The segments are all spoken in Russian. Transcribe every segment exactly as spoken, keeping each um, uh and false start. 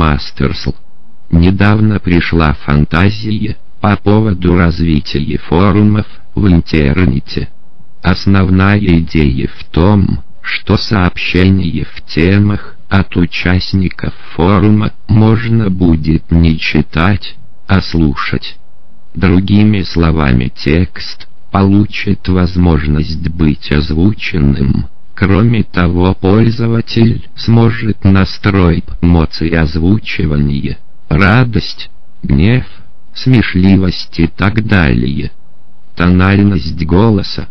Мастерсл. Недавно пришла фантазия по поводу развития форумов в интернете. Основная идея в том, что сообщения в темах от участников форума можно будет не читать, а слушать. Другими словами, текст получит возможность быть озвученным. Кроме того, пользователь сможет настроить эмоции озвучивания: радость, гнев, смешливость и так далее. Тональность голоса,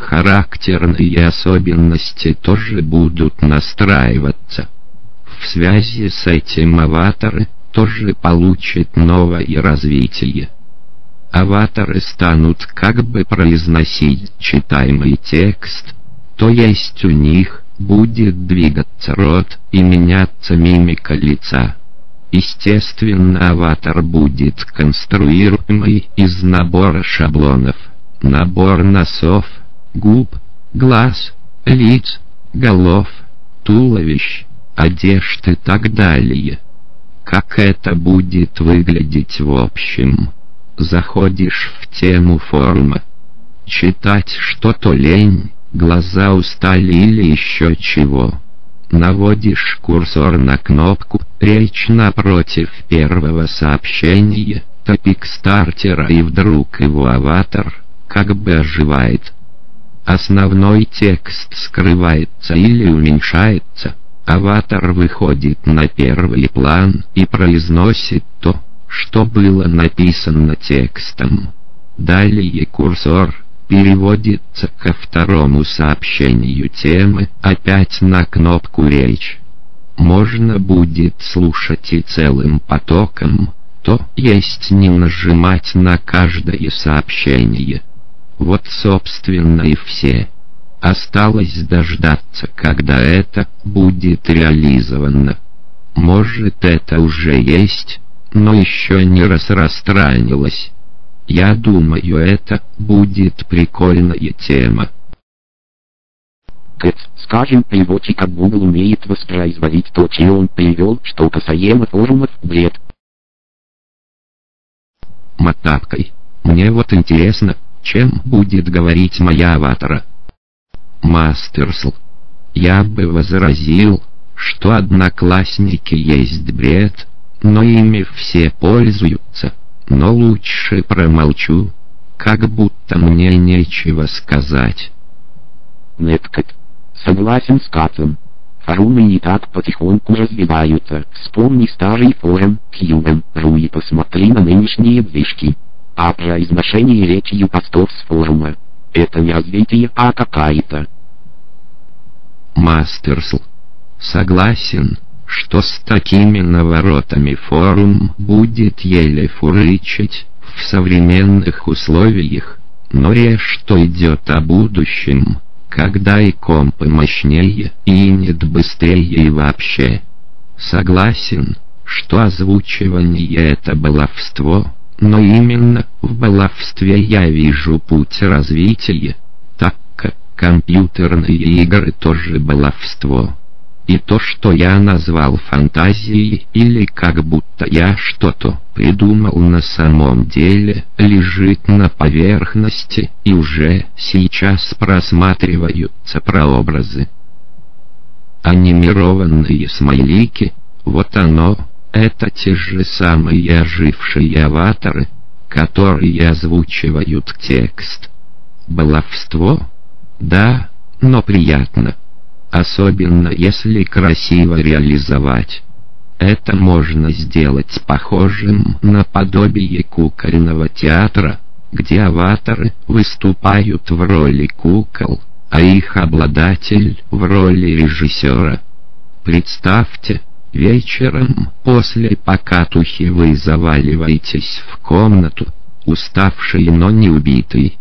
характерные особенности тоже будут настраиваться. В связи с этим аватары тоже получат новое развитие. Аватары станут как бы произносить читаемый текст, то есть у них будет двигаться рот и меняться мимика лица. Естественно, аватар будет конструируемый из набора шаблонов: набор носов, губ, глаз, лиц, голов, туловищ, одежд и так далее. Как это будет выглядеть в общем? Заходишь в тему форума. Читать что-то лень, глаза устали или еще чего. Наводишь курсор на кнопку «Речь» напротив первого сообщения, топик стартера, и вдруг его аватар как бы оживает. Основной текст скрывается или уменьшается. Аватар выходит на первый план и произносит то, что было написано текстом. Далее курсор переводится ко второму сообщению темы, опять на кнопку «Речь». Можно будет слушать и целым потоком, то есть не нажимать на каждое сообщение. Вот собственно и все. Осталось дождаться, когда это будет реализовано. Может, это уже есть, но еще не распространилось. Я думаю, это будет прикольная тема. Кэт, скажем, переводчик от Google умеет воспроизводить то, чего он перевел, что касаемо форумов, бред. Мотапкой. Мне вот интересно, чем будет говорить моя аватара. Мастерсл. Я бы возразил, что одноклассники есть бред, но ими все пользуются. Но лучше промолчу, как будто мне нечего сказать. Неткет. Согласен с Катом. Форумы не так потихоньку развиваются. Вспомни старый форум кью эм точка ру и посмотри на нынешние движки. А произношение речью постов с форума — это не развитие, а какая-то. Мастерсл. Согласен, что с такими наворотами форум будет еле фурычить в современных условиях, но речь что идет о будущем, когда и компы мощнее, и нет быстрее и вообще. Согласен, что озвучивание — это баловство, но именно в баловстве я вижу путь развития, так как компьютерные игры тоже баловство. И то, что я назвал фантазией, или как будто я что-то придумал, на самом деле лежит на поверхности, и уже сейчас просматриваются прообразы. Анимированные смайлики, вот оно, это те же самые ожившие аватары, которые озвучивают текст. Баловство? Да, но приятно. Особенно если красиво реализовать. Это можно сделать похожим на подобие кукольного театра, где аватары выступают в роли кукол, а их обладатель в роли режиссера. Представьте, вечером после покатухи вы заваливаетесь в комнату, уставший, но не убитый.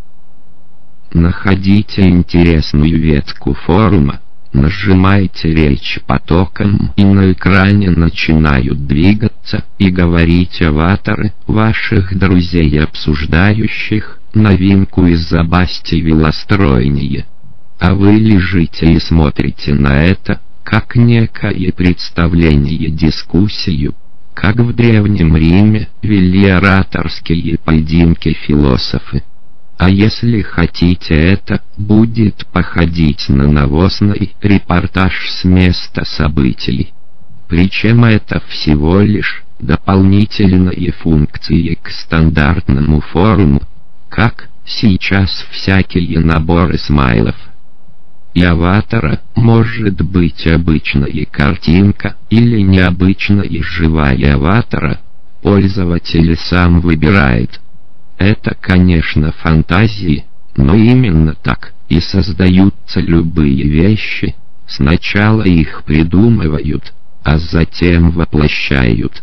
Находите интересную ветку форума, нажимаете речь потоком, и на экране начинают двигаться и говорить аватары ваших друзей, обсуждающих новинку из забасти велостроения. А вы лежите и смотрите на это, как некое представление, дискуссию. как в Древнем Риме вели ораторские поединки философы. А если хотите, это будет походить на новостный репортаж с места событий. Причем это всего лишь дополнительные функции к стандартному форуму, как сейчас всякие наборы смайлов. И аватара может быть обычная картинка или необычная живая аватара, пользователь сам выбирает. Это, конечно, фантазии, но именно так и создаются любые вещи. Сначала их придумывают, а затем воплощают.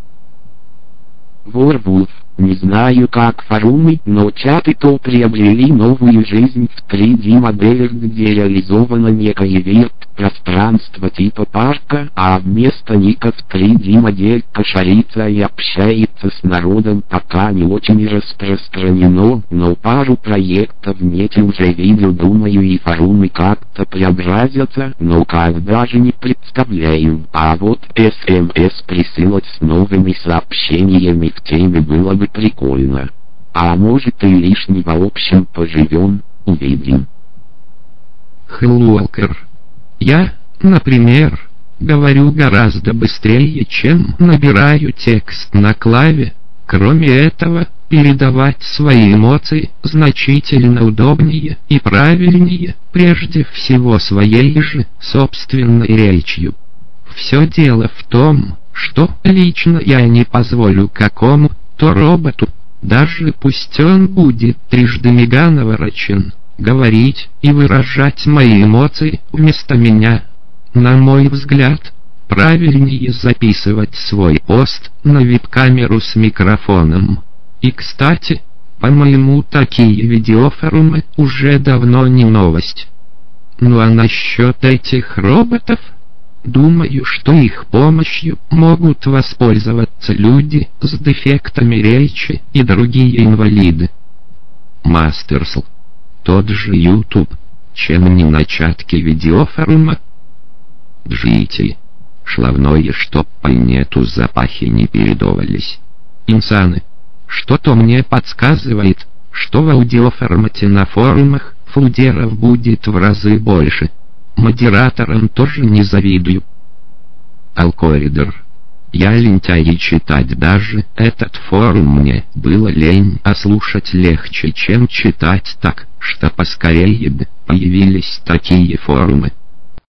Ворвулф, не знаю как форумы, но чаты то приобрели новую жизнь в три дэ моделях, где реализовано некое вирт-пространство типа парка, а вместо ника в три дэ моделька шарится и общается с народом, пока не очень распространено, но пару проектов в нете уже видел, думаю, и форумы как-то преобразятся, но как даже не представляю. А вот эс эм эс присылать с новыми сообщениями в теме было бы прикольно. А может и лишнего, в общем, поживем, увидим. Хлуалкер. Я, например, говорю гораздо быстрее, чем набираю текст на клаве. Кроме этого, передавать свои эмоции значительно удобнее и правильнее, прежде всего своей же собственной речью. Все дело в том, что лично я не позволю какому-то роботу, даже пусть он будет трижды мега наворочен, говорить и выражать мои эмоции вместо меня. На мой взгляд, правильнее записывать свой пост на веб-камеру с микрофоном. И, кстати, по-моему, такие видеофорумы уже давно не новость. Ну а насчет этих роботов? Думаю, что их помощью могут воспользоваться люди с дефектами речи и другие инвалиды. Мастерсл. Тот же YouTube, чем не начатки видеофорума. Джити. Шлавное, чтоб по нету запахи не передавались. Инсаны. Что-то мне подсказывает, что в аудиоформате на форумах флудеров будет в разы больше. Модераторам тоже не завидую. Алкоридор. Я лентяй, и читать даже этот форум мне было лень, а слушать легче, чем читать, так что поскорее бы появились такие форумы.